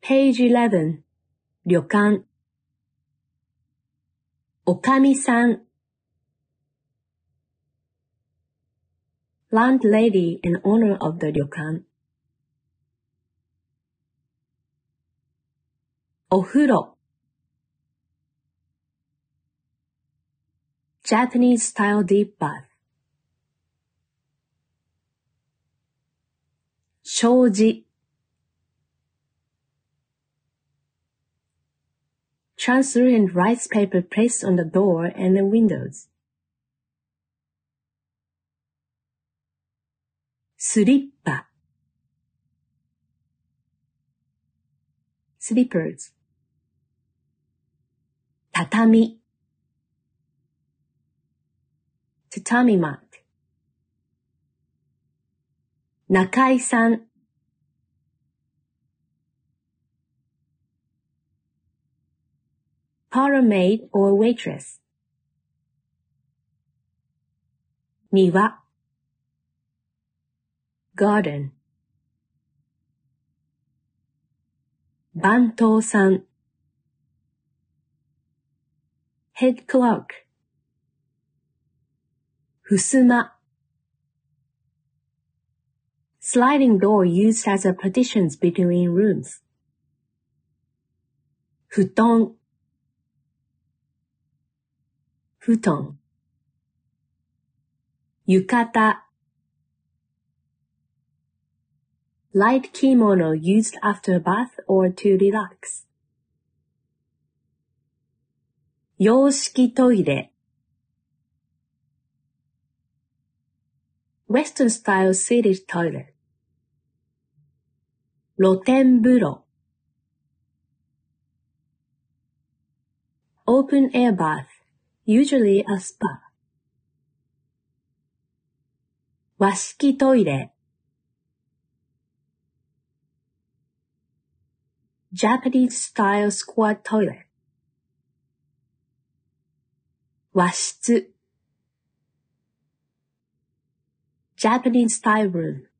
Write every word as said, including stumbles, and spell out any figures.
Page eleven. 旅館。おかみさん。Landlady and owner of the 旅館。お風呂。Japanese style deep bath. 障子。Translucent rice paper placed on the door and the windows. スリッパ。Slippers. 畳。Tatami mat. 中井さん。Parlor maid or waitress. 庭。garden. 番頭さん。head clerk. 襖。sliding door used as a partitions between rooms. 布団。布団。浴衣。light kimono used after a bath or to relax. 洋式トイレ。Western style seated toilet. 露天風呂。Open air bath, usually a spa. 和式トイレ。Japanese style squat toilet. 和室。Japanese style room.